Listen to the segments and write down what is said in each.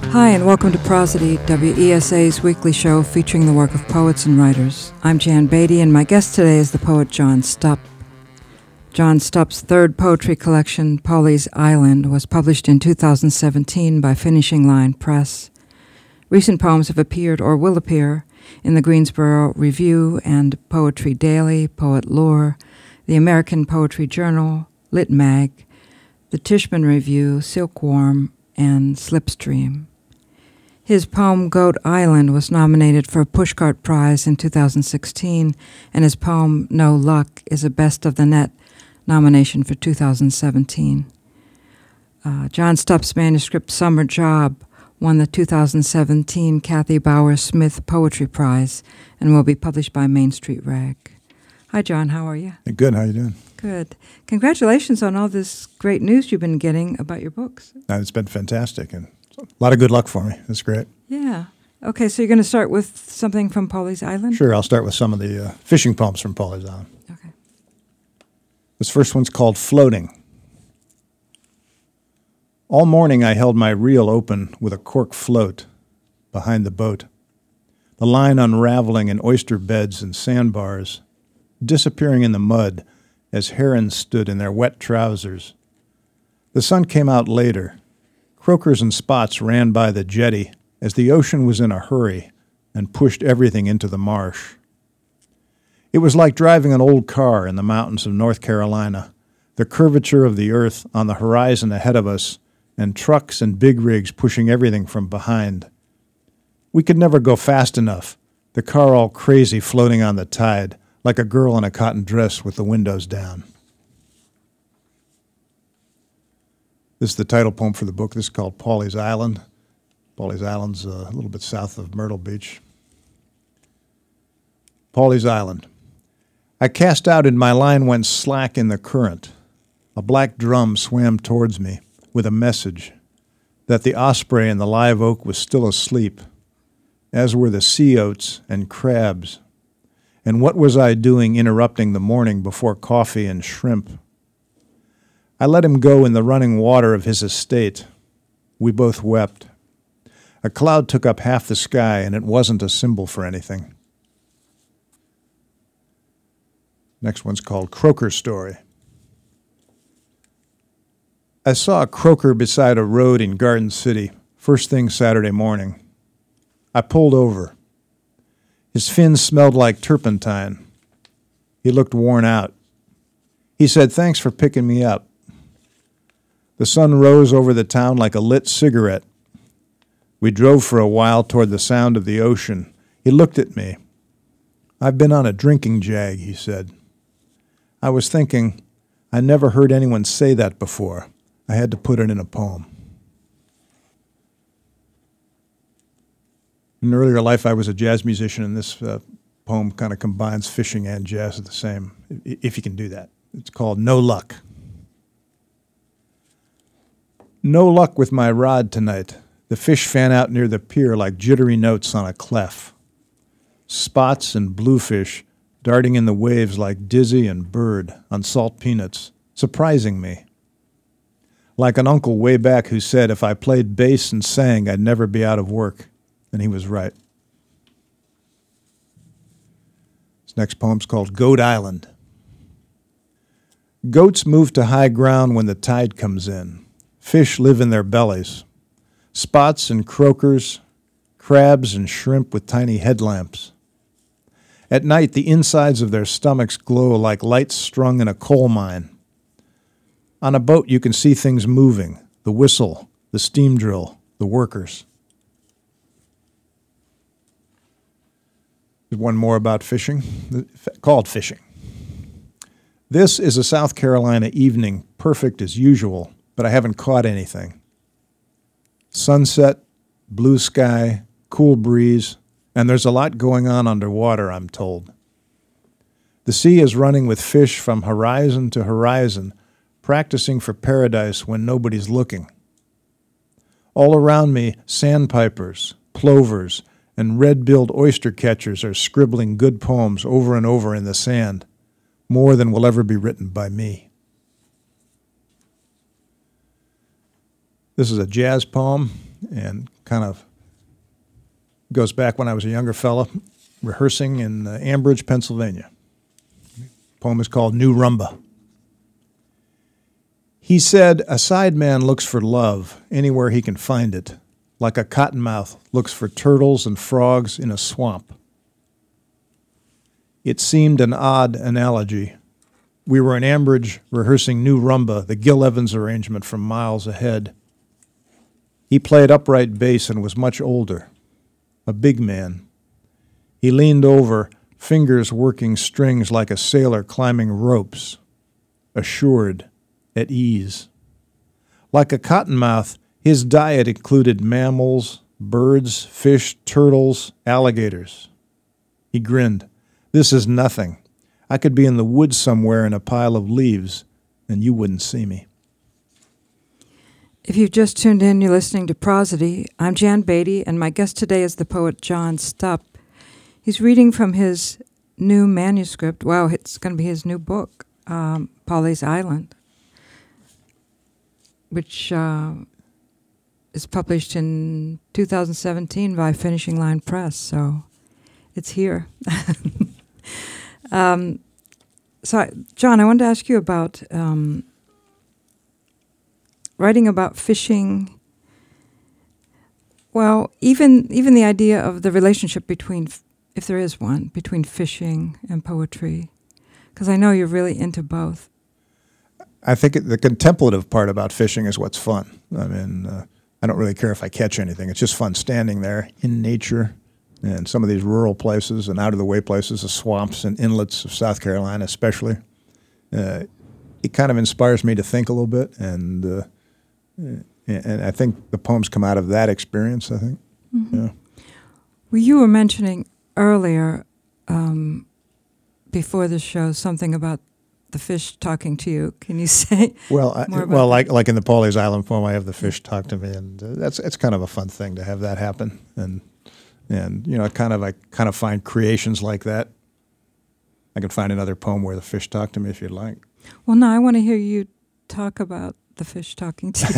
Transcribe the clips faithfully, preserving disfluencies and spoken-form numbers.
Hi, and welcome to Prosody, W E S A's weekly show featuring the work of poets and writers. I'm Jan Beatty, and my guest today is the poet John Stupp. John Stupp's third poetry collection, Polly's Island, was published in two thousand seventeen by Finishing Line Press. Recent poems have appeared or will appear in the Greensboro Review and Poetry Daily, Poet Lore, the American Poetry Journal, Lit Mag, the Tishman Review, Silkworm, and Slipstream. His poem Goat Island was nominated for a Pushcart Prize in two thousand sixteen, and his poem No Luck is a Best of the Net nomination for two thousand seventeen. Uh, John Stupp's manuscript Summer Job won the two thousand seventeen Kathy Bauer Smith Poetry Prize and will be published by Main Street Rag. Hi, John. How are you? Good. How are you doing? Good. Congratulations on all this great news you've been getting about your books. Uh, it's been fantastic, and a lot of good luck for me. That's great. Yeah. Okay, so you're going to start with something from Polly's Island? Sure. I'll start with some of the uh, fishing poems from Polly's Island. Okay. This first one's called Floating. All morning I held my reel open with a cork float behind the boat, the line unraveling in oyster beds and sandbars, disappearing in the mud as herons stood in their wet trousers. The sun came out later. Croakers and spots ran by the jetty as the ocean was in a hurry and pushed everything into the marsh. It was like driving an old car in the mountains of North Carolina, the curvature of the earth on the horizon ahead of us, and trucks and big rigs pushing everything from behind. We could never go fast enough, the car all crazy floating on the tide, like a girl in a cotton dress with the windows down. This is the title poem for the book. This is called Polly's Island. Polly's Island's uh, a little bit south of Myrtle Beach. Polly's Island. I cast out and my line went slack in the current. A black drum swam towards me with a message that the osprey in the live oak was still asleep, as were the sea oats and crabs. And what was I doing interrupting the morning before coffee and shrimp? I let him go in the running water of his estate. We both wept. A cloud took up half the sky, and it wasn't a symbol for anything. Next one's called Croaker Story. I saw a croaker beside a road in Garden City, first thing Saturday morning. I pulled over. His fins smelled like turpentine. He looked worn out. He said, "Thanks for picking me up." The sun rose over the town like a lit cigarette. We drove for a while toward the sound of the ocean. He looked at me. "I've been on a drinking jag," he said. I was thinking, I never heard anyone say that before. I had to put it in a poem. In earlier life, I was a jazz musician, and this uh, poem kind of combines fishing and jazz at the same, if you can do that. It's called No Luck. No luck with my rod tonight. The fish fan out near the pier like jittery notes on a clef. Spots and bluefish darting in the waves like Dizzy and Bird on salt peanuts, surprising me. Like an uncle way back who said if I played bass and sang, I'd never be out of work. And he was right. This next poem's called Goat Island. Goats move to high ground when the tide comes in. Fish live in their bellies. Spots and croakers, crabs and shrimp with tiny headlamps. At night, the insides of their stomachs glow like lights strung in a coal mine. On a boat, you can see things moving, the whistle, the steam drill, the workers. There's one more about fishing, called Fishing. This is a South Carolina evening, perfect as usual, but I haven't caught anything. Sunset, blue sky, cool breeze, and there's a lot going on underwater, I'm told. The sea is running with fish from horizon to horizon, practicing for paradise when nobody's looking. All around me, sandpipers, plovers, and red-billed oyster catchers are scribbling good poems over and over in the sand, more than will ever be written by me. This is a jazz poem and kind of goes back when I was a younger fella, rehearsing in uh, Ambridge, Pennsylvania. The poem is called New Rumba. He said, a sideman looks for love anywhere he can find it, like a cottonmouth looks for turtles and frogs in a swamp. It seemed an odd analogy. We were in Ambridge rehearsing New Rumba, the Gil Evans arrangement from miles ahead. He played upright bass and was much older, a big man. He leaned over, fingers working strings like a sailor climbing ropes, assured, at ease. Like a cottonmouth, his diet included mammals, birds, fish, turtles, alligators. He grinned. This is nothing. I could be in the woods somewhere in a pile of leaves, and you wouldn't see me. If you've just tuned in, you're listening to Prosody. I'm Jan Beatty, and my guest today is the poet John Stupp. He's reading from his new manuscript. Wow, it's going to be his new book, um, Pawleys Island, which uh, is published in two thousand seventeen by Finishing Line Press, so it's here. um, so, I, John, I wanted to ask you about um, writing about fishing. Well, even even the idea of the relationship between, if there is one, between fishing and poetry, because I know you're really into both. I think the contemplative part about fishing is what's fun. I mean, uh, I don't really care if I catch anything. It's just fun standing there in nature and some of these rural places and out-of-the-way places, the swamps and inlets of South Carolina especially. Uh, it kind of inspires me to think a little bit, and uh, and I think the poems come out of that experience, I think. Mm-hmm. Yeah. Well, you were mentioning earlier, um, before the show, something about the fish talking to you. Can you say well, I, more about well, that? like like in the Pawleys Island poem, I have the fish talk to me, and uh, that's it's kind of a fun thing to have that happen. And and you know, kind of I kind of find creations like that. I can find another poem where the fish talk to me if you'd like. Well, no, I want to hear you talk about the fish talking to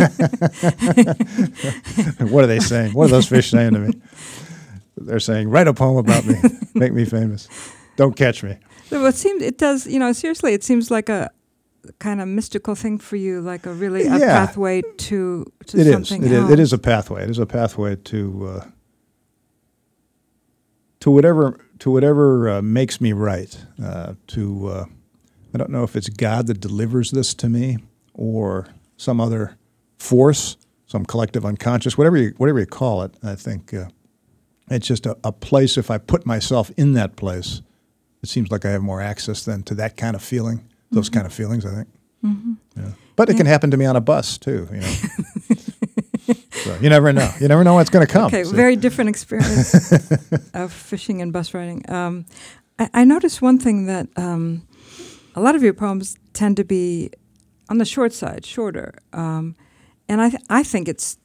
you. What are they saying? What are those fish saying to me? They're saying, "Write a poem about me, make me famous. Don't catch me." Well, it seems it does. You know, seriously, it seems like a kind of mystical thing for you, like a really a yeah. pathway to to it something is. It else. is. It is a pathway. It is a pathway to uh, to whatever to whatever uh, makes me write. Uh, to uh, I don't know if it's God that delivers this to me or some other force, some collective unconscious, whatever you whatever you call it. I think uh, it's just a, a place. If I put myself in that place, it seems like I have more access then to that kind of feeling, those mm-hmm. kind of feelings, I think. Mm-hmm. Yeah. But yeah. It can happen to me on a bus, too. You know, so you never know. You never know what's going to come. Okay, so. Very different experience of fishing and bus riding. Um, I, I noticed one thing that um, a lot of your poems tend to be on the short side, shorter. Um, and I, th- I think it's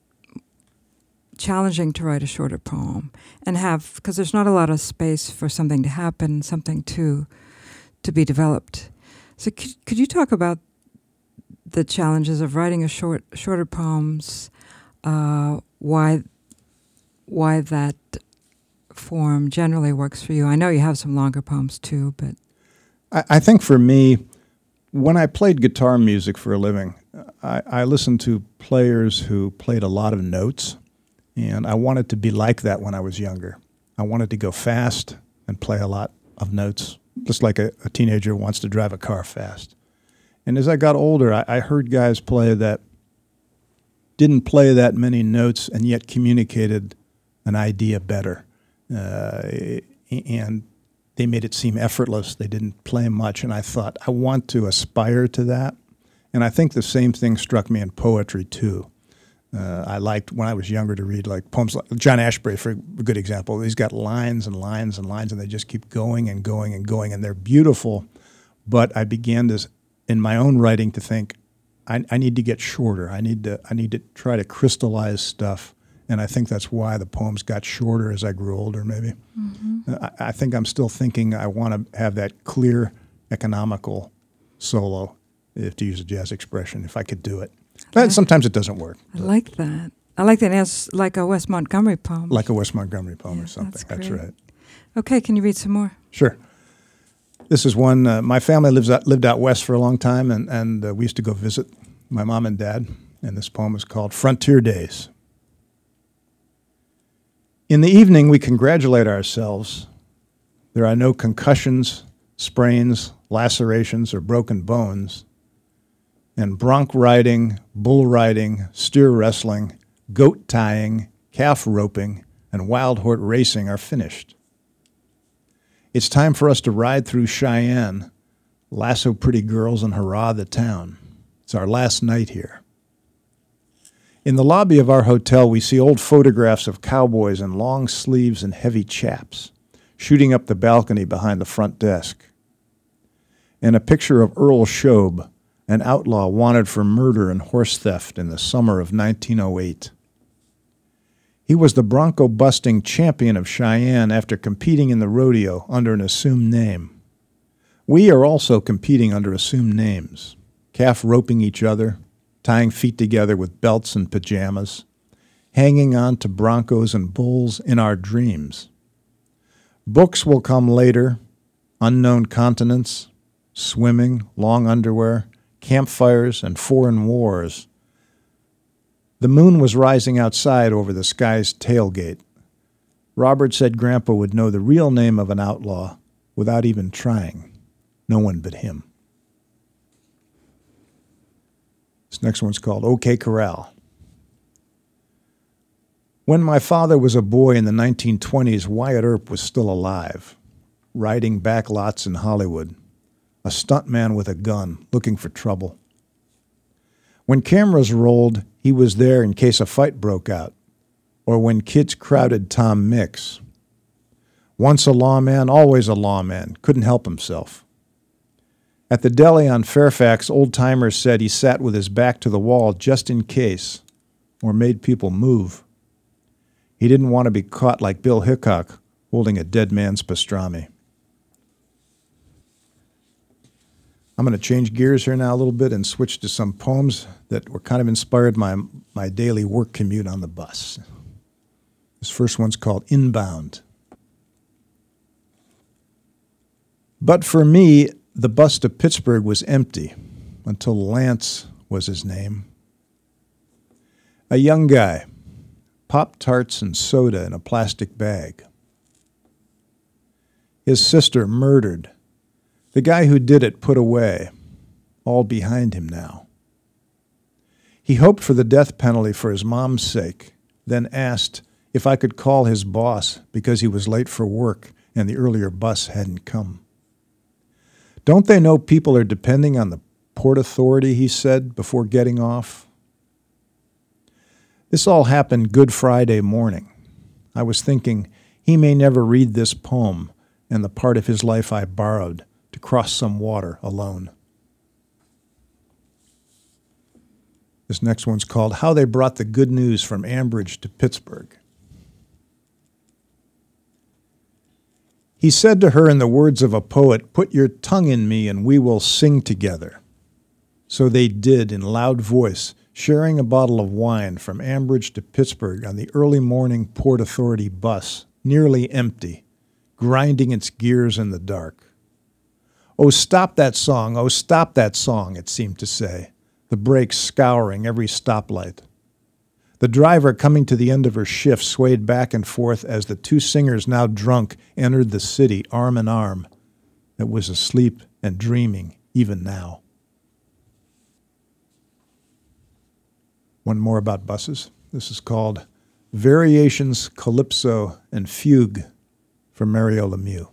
challenging to write a shorter poem and have, because there's not a lot of space for something to happen, something to to be developed. So could, could you talk about the challenges of writing a short shorter poems, uh, why why that form generally works for you? I know you have some longer poems too, but I, I think for me, when I played guitar music for a living, I, I listened to players who played a lot of notes. And I wanted to be like that when I was younger. I wanted to go fast and play a lot of notes, just like a, a teenager wants to drive a car fast. And as I got older, I, I heard guys play that didn't play that many notes and yet communicated an idea better. Uh, and they made it seem effortless. They didn't play much. And I thought, I want to aspire to that. And I think the same thing struck me in poetry, too. Uh, I liked, when I was younger, to read like poems like John Ashbery, for a good example. He's got lines and lines and lines, and they just keep going and going and going, and they're beautiful. But I began to, in my own writing, to think, I, I need to get shorter. I need to, I need to try to crystallize stuff, and I think that's why the poems got shorter as I grew older. Maybe mm-hmm. I, I think I'm still thinking I want to have that clear, economical solo, if to use a jazz expression, if I could do it. But sometimes it doesn't work. I like that. I like that. It's like a Wes Montgomery poem. Like a Wes Montgomery poem Yeah, or something. that's That's, great. right. Okay, can you read some more? Sure. This is one, uh, my family lives out, lived out west for a long time, and, and uh, we used to go visit my mom and dad, and this poem is called Frontier Days. In the evening, we congratulate ourselves. There are no concussions, sprains, lacerations, or broken bones. And bronc riding, bull riding, steer wrestling, goat tying, calf roping, and wild horse racing are finished. It's time for us to ride through Cheyenne, lasso pretty girls, and hurrah the town. It's our last night here. In the lobby of our hotel, we see old photographs of cowboys in long sleeves and heavy chaps, shooting up the balcony behind the front desk. And a picture of Earl Shobe, an outlaw wanted for murder and horse theft in the summer of nineteen oh eight. He was the bronco-busting champion of Cheyenne after competing in the rodeo under an assumed name. We are also competing under assumed names, calf roping each other, tying feet together with belts and pajamas, hanging on to broncos and bulls in our dreams. Books will come later, unknown continents, swimming, long underwear, campfires, and foreign wars. The moon was rising outside over the sky's tailgate. Robert said Grandpa would know the real name of an outlaw without even trying. No one but him. This next one's called OK Corral. When my father was a boy in the nineteen twenties, Wyatt Earp was still alive, riding back lots in Hollywood, a stuntman with a gun, looking for trouble. When cameras rolled, he was there in case a fight broke out, or when kids crowded Tom Mix. Once a lawman, always a lawman, couldn't help himself. At the deli on Fairfax, old-timers said he sat with his back to the wall just in case, or made people move. He didn't want to be caught like Bill Hickok holding a dead man's pastrami. I'm going to change gears here now a little bit and switch to some poems that were kind of inspired by my, my daily work commute on the bus. This first one's called Inbound. But for me, the bus to Pittsburgh was empty until Lance was his name. A young guy, Pop-Tarts and soda in a plastic bag. His sister murdered. The guy who did it put away, all behind him now. He hoped for the death penalty for his mom's sake, then asked if I could call his boss because he was late for work and the earlier bus hadn't come. Don't they know people are depending on the Port Authority, he said before getting off? This all happened Good Friday morning. I was thinking, he may never read this poem and the part of his life I borrowed to cross some water alone. This next one's called How They Brought the Good News from Ambridge to Pittsburgh. He said to her in the words of a poet, "Put your tongue in me and we will sing together." So they did in loud voice, sharing a bottle of wine from Ambridge to Pittsburgh on the early morning Port Authority bus, nearly empty, grinding its gears in the dark. "Oh, stop that song, oh, stop that song," it seemed to say, the brakes scouring every stoplight. The driver, coming to the end of her shift, swayed back and forth as the two singers, now drunk, entered the city arm in arm that was asleep and dreaming even now. One more about buses. This is called Variations, Calypso, and Fugue from Mario Lemieux.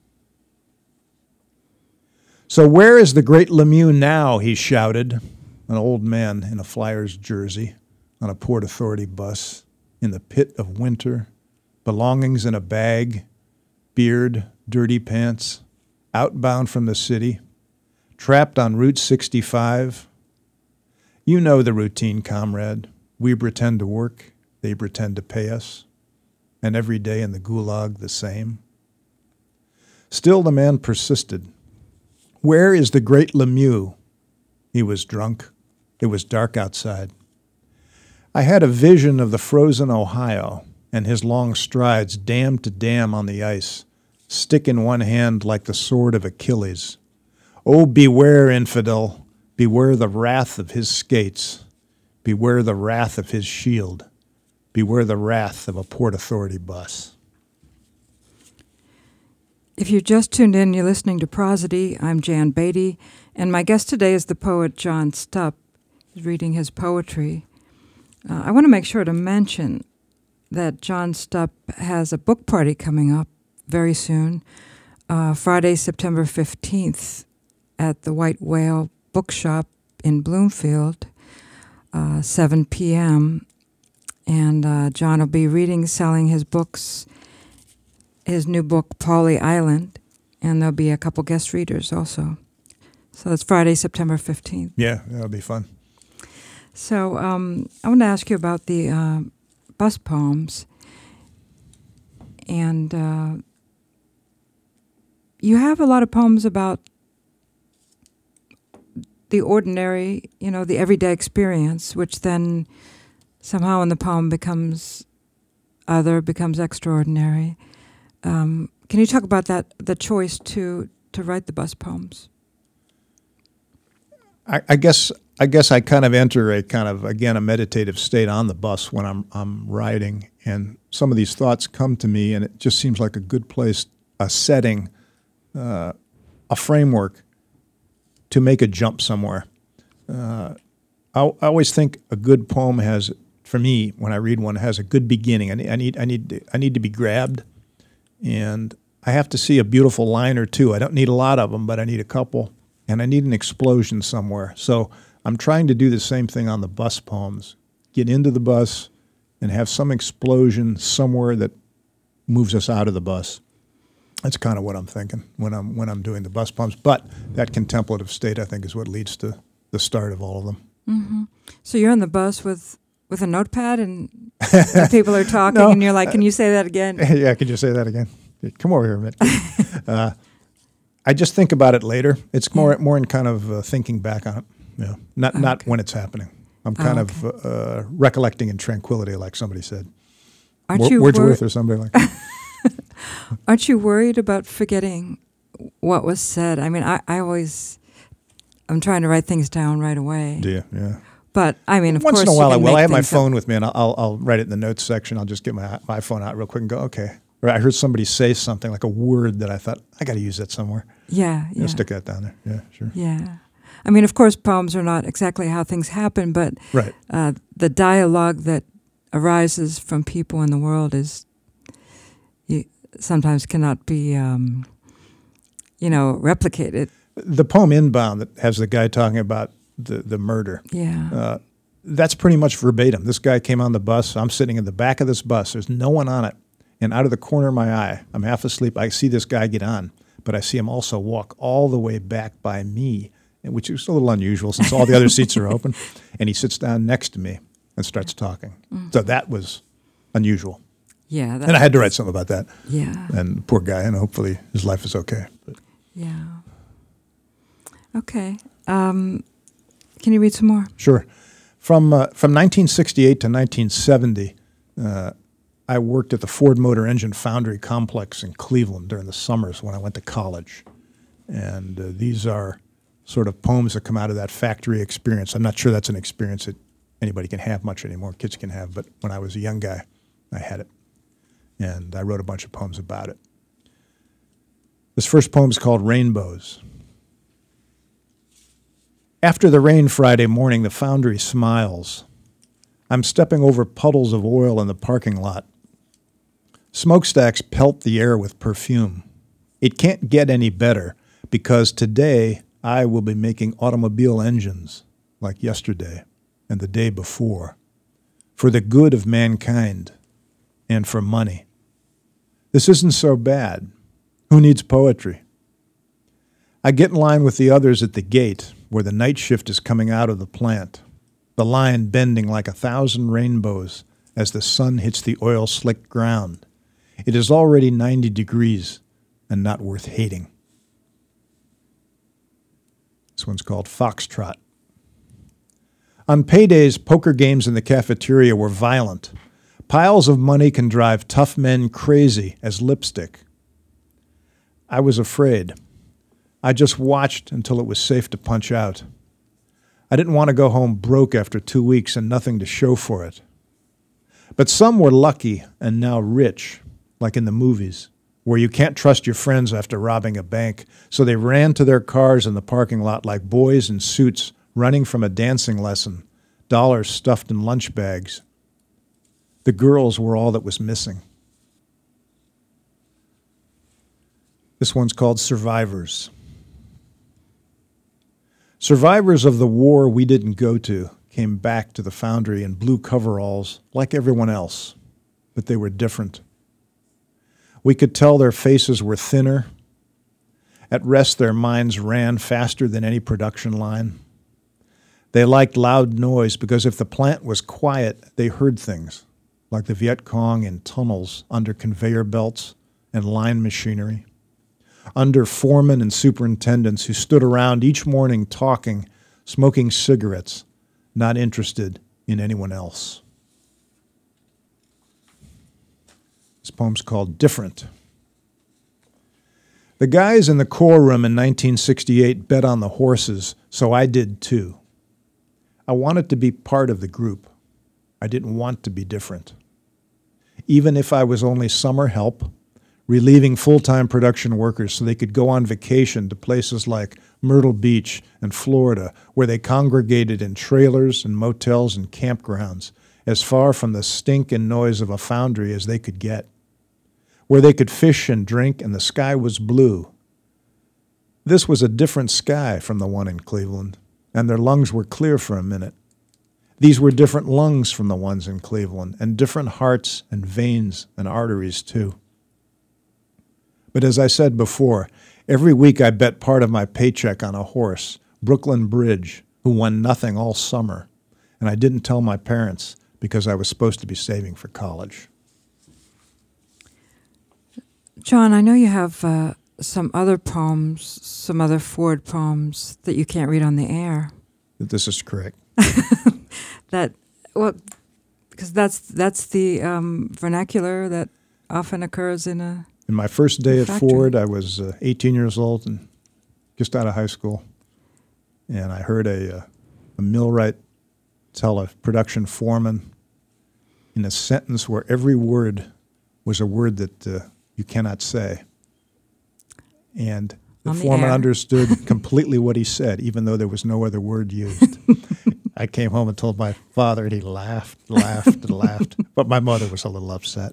"So where is the great Lemieux now?" he shouted, an old man in a Flyers jersey on a Port Authority bus, in the pit of winter, belongings in a bag, beard, dirty pants, outbound from the city, trapped on Route sixty-five. You know the routine, comrade. We pretend to work, they pretend to pay us, and every day in the gulag the same. Still the man persisted. Where is the great Lemieux? He was drunk. It was dark outside. I had a vision of the frozen Ohio and his long strides dam to dam on the ice, stick in one hand like the sword of Achilles. Oh, beware, infidel, beware the wrath of his skates, beware the wrath of his shield, beware the wrath of a Port Authority bus. If you just tuned in, you're listening to Prosody. I'm Jan Beatty, and my guest today is the poet John Stupp. He's reading his poetry. Uh, I want to make sure to mention that John Stupp has a book party coming up very soon, uh, Friday, September fifteenth, at the White Whale Bookshop in Bloomfield, uh, seven p.m., and uh, John will be reading, selling his books, his new book, Pawleigh Island, and there'll be a couple guest readers also. So it's Friday, September fifteenth. Yeah, that'll be fun. So um, I want to ask you about the uh, bus poems. And uh, you have a lot of poems about the ordinary, you know, the everyday experience, which then somehow in the poem becomes other, becomes extraordinary. Um, can you talk about that, the choice to, to write the bus poems? I, I guess I guess I kind of enter a kind of, again, a meditative state on the bus when I'm I'm riding, and some of these thoughts come to me, and it just seems like a good place, a setting, uh, a framework to make a jump somewhere. Uh, I, I always think a good poem has, for me, when I read one, has a good beginning. I need I need I need to, I need to be grabbed, and I have to see a beautiful line or two. I don't need a lot of them, but I need a couple. And I need an explosion somewhere. So I'm trying to do the same thing on the bus poems. Get into the bus and have some explosion somewhere that moves us out of the bus. That's kind of what I'm thinking when I'm when I'm doing the bus poems. But that contemplative state, I think, is what leads to the start of all of them. Mm-hmm. So you're on the bus with, with a notepad and people are talking No, and you're like, can you say that again? Yeah, could you say that again? Come over here a minute. uh, I just think about it later. It's more more in kind of uh, thinking back on it. Yeah, not not okay. when it's happening. I'm kind oh, okay. okay. of uh, recollecting in tranquility, like somebody said. Aren't W- you Wordsworth wor- or somebody like that. Aren't you worried about forgetting what was said? I mean, I, I always, I'm trying to write things down right away. Do you? Yeah. But, I mean, of Once course, in a while I you can will. make I have my things phone up. with me, and I'll, I'll I'll write it in the notes section. I'll just get my my phone out real quick and go, okay. Or I heard somebody say something, like a word that I thought, I got to use that somewhere. Yeah, yeah. I'll stick that down there. Yeah, sure. Yeah. I mean, of course, poems are not exactly how things happen, but Right. uh, the dialogue that arises from people in the world is you, sometimes cannot be, um, you know, replicated. The poem Inbound that has the guy talking about the, the murder, Yeah. uh, that's pretty much verbatim. This guy came on the bus. I'm sitting in the back of this bus. There's no one on it. And out of the corner of my eye, I'm half asleep. I see this guy get on, but I see him also walk all the way back by me, which is a little unusual since all the other seats are open. And he sits down next to me and starts talking. Mm-hmm. So that was unusual. Yeah. And I had to write something about that. Yeah. And poor guy, and hopefully his life is okay. But. Yeah. Okay. Um, can you read some more? Sure. From uh, from nineteen sixty-eight to nineteen seventy, uh, I worked at the Ford Motor Engine Foundry Complex in Cleveland during the summers when I went to college. And uh, these are sort of poems that come out of that factory experience. I'm not sure that's an experience that anybody can have much anymore, kids can have, but when I was a young guy, I had it. And I wrote a bunch of poems about it. This first poem is called Rainbows. After the rain Friday morning, the foundry smiles. I'm stepping over puddles of oil in the parking lot. Smokestacks pelt the air with perfume. It can't get any better because today I will be making automobile engines like yesterday and the day before for the good of mankind and for money. This isn't so bad. Who needs poetry? I get in line with the others at the gate where the night shift is coming out of the plant, the line bending like a thousand rainbows as the sun hits the oil-slicked ground. It is already ninety degrees and not worth hating. This one's called Foxtrot. On paydays, poker games in the cafeteria were violent. Piles of money can drive tough men crazy as lipstick. I was afraid. I just watched until it was safe to punch out. I didn't want to go home broke after two weeks and nothing to show for it. But some were lucky and now rich, like in the movies, where you can't trust your friends after robbing a bank, so they ran to their cars in the parking lot like boys in suits running from a dancing lesson, dollars stuffed in lunch bags. The girls were all that was missing. This one's called Survivors. Survivors of the war we didn't go to came back to the foundry in blue coveralls like everyone else, but they were different. We could tell their faces were thinner. At rest, their minds ran faster than any production line. They liked loud noise because if the plant was quiet, they heard things, like the Viet Cong in tunnels under conveyor belts and line machinery, under foremen and superintendents who stood around each morning talking, smoking cigarettes, not interested in anyone else. This poem's called Different. The guys in the core room in nineteen sixty-eight bet on the horses, so I did too. I wanted to be part of the group. I didn't want to be different. Even if I was only summer help, relieving full-time production workers so they could go on vacation to places like Myrtle Beach and Florida, where they congregated in trailers and motels and campgrounds, as far from the stink and noise of a foundry as they could get, where they could fish and drink and the sky was blue. This was a different sky from the one in Cleveland, and their lungs were clear for a minute. These were different lungs from the ones in Cleveland, and different hearts and veins and arteries too. But as I said before, every week I bet part of my paycheck on a horse, Brooklyn Bridge, who won nothing all summer, and I didn't tell my parents because I was supposed to be saving for college. John, I know you have uh, some other poems, some other Ford poems that you can't read on the air. This is correct. That, well, because that's that's the um, vernacular that often occurs in a In my first day at factory. Ford, I was uh, eighteen years old and just out of high school, and I heard a, uh, a millwright tell a production foreman in a sentence where every word was a word that uh, you cannot say. And the On the foreman air. understood completely what he said, even though there was no other word used. I came home and told my father, and he laughed, laughed, and laughed. But my mother was a little upset.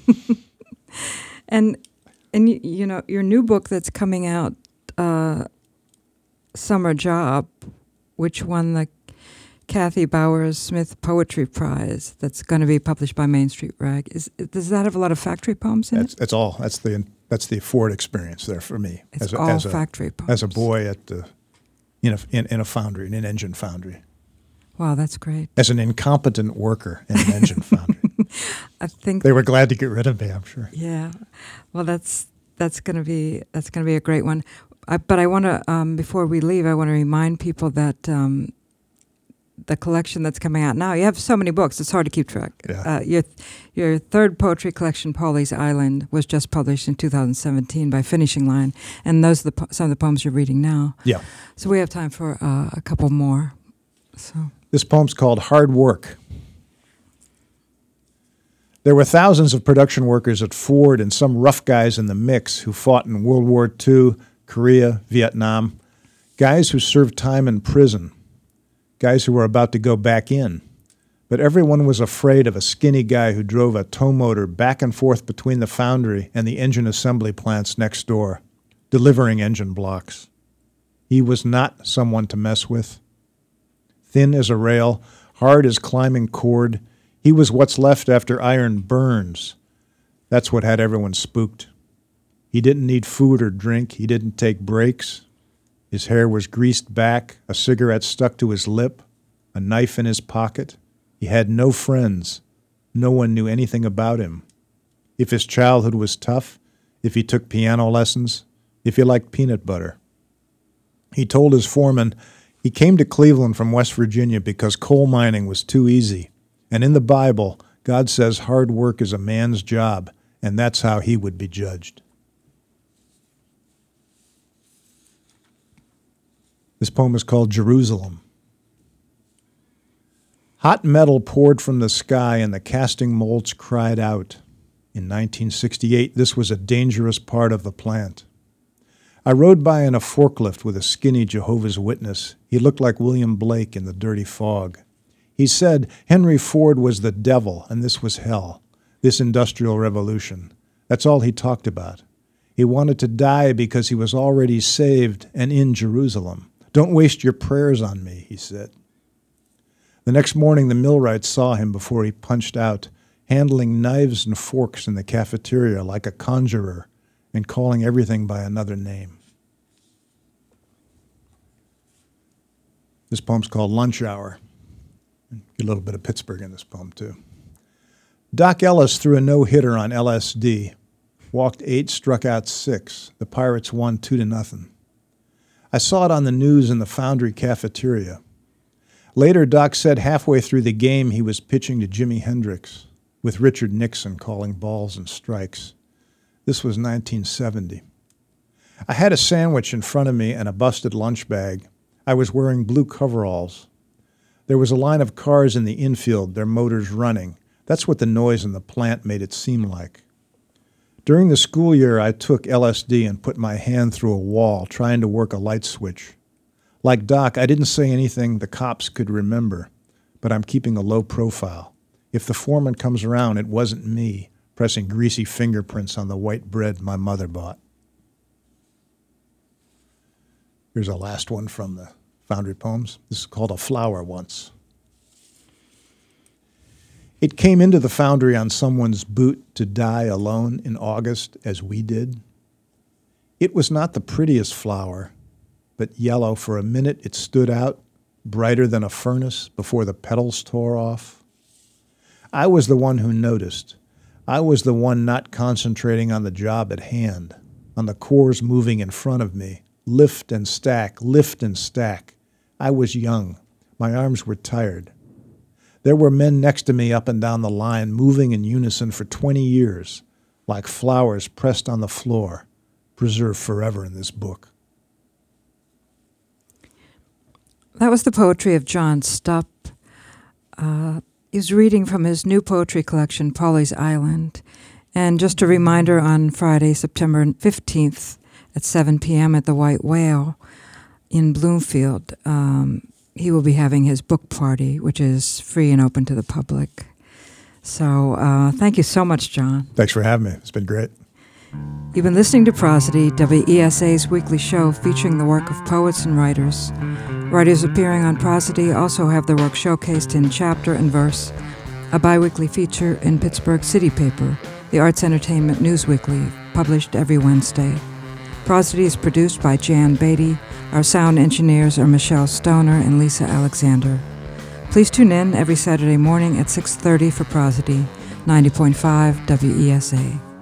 And and you, you know your new book that's coming out, uh, Summer Job, which won the Kathy Bowers Smith Poetry Prize. That's going to be published by Main Street Rag. Is does that have a lot of factory poems in That's, it? that's all. That's the that's the Ford experience there for me. It's a, all as a, factory poems. As a boy at the, in a in, in a foundry, in an engine foundry. Wow, that's great. As an incompetent worker in an engine foundry. I think They were glad to get rid of me, I'm sure. Yeah, well, that's that's going to be that's going to be a great one. I, but I want to um, before we leave, I want to remind people that um, the collection that's coming out now. You have so many books; it's hard to keep track. Yeah. Uh, your your third poetry collection, Paulie's Island, was just published in two thousand seventeen by Finishing Line, and those are the po- some of the poems you're reading now. Yeah. So we have time for uh, a couple more. So This poem's called Hard Work. There were thousands of production workers at Ford and some rough guys in the mix who fought in World War Two, Korea, Vietnam, guys who served time in prison, guys who were about to go back in. But everyone was afraid of a skinny guy who drove a tow motor back and forth between the foundry and the engine assembly plants next door, delivering engine blocks. He was not someone to mess with. Thin as a rail, hard as climbing cord, he was what's left after iron burns. That's what had everyone spooked. He didn't need food or drink. He didn't take breaks. His hair was greased back, a cigarette stuck to his lip, a knife in his pocket. He had no friends. No one knew anything about him. If his childhood was tough, if he took piano lessons, if he liked peanut butter. He told his foreman He came to Cleveland from West Virginia because coal mining was too easy. And in the Bible, God says hard work is a man's job, and that's how he would be judged. This poem is called Jerusalem. Hot metal poured from the sky and the casting molds cried out. In nineteen sixty-eight, this was a dangerous part of the plant. I rode by in a forklift with a skinny Jehovah's Witness. He looked like William Blake in the dirty fog. He said Henry Ford was the devil and this was hell, this industrial revolution. That's all he talked about. He wanted to die because he was already saved and in Jerusalem. Don't waste your prayers on me, he said. The next morning, the millwrights saw him before he punched out, handling knives and forks in the cafeteria like a conjurer and calling everything by another name. This poem's called Lunch Hour. Get a little bit of Pittsburgh in this poem, too. Doc Ellis threw a no-hitter on L S D. Walked eight, struck out six. The Pirates won two to nothing. I saw it on the news in the Foundry cafeteria. Later, Doc said halfway through the game he was pitching to Jimi Hendrix, with Richard Nixon calling balls and strikes. This was nineteen seventy. I had a sandwich in front of me and a busted lunch bag. I was wearing blue coveralls. There was a line of cars in the infield, their motors running. That's what the noise in the plant made it seem like. During the school year, I took L S D and put my hand through a wall, trying to work a light switch. Like Doc, I didn't say anything the cops could remember, but I'm keeping a low profile. If the foreman comes around, it wasn't me, pressing greasy fingerprints on the white bread my mother bought. Here's our last one from the Foundry Poems. This is called A Flower Once. It came into the Foundry on someone's boot to die alone in August as we did. It was not the prettiest flower, but yellow. For a minute it stood out, brighter than a furnace before the petals tore off. I was the one who noticed. I was the one not concentrating on the job at hand, on the cores moving in front of me. Lift and stack, lift and stack. I was young. My arms were tired. There were men next to me up and down the line, moving in unison for twenty years, like flowers pressed on the floor, preserved forever in this book. That was the poetry of John Stupp. Uh, he's reading from his new poetry collection, Polly's Island. And just a reminder, on Friday, September fifteenth at seven p.m. at the White Whale in Bloomfield, um, he will be having his book party, which is free and open to the public. So uh, thank you so much, John. Thanks for having me. It's been great. You've been listening to Prosody, W E S A's weekly show featuring the work of poets and writers. Writers appearing on Prosody also have their work showcased in Chapter and Verse, a biweekly feature in Pittsburgh City Paper, the Arts Entertainment News Weekly, published every Wednesday. Prosody is produced by Jan Beatty. Our sound engineers are Michelle Stoner and Lisa Alexander. Please tune in every Saturday morning at six thirty for Prosody, ninety point five W E S A.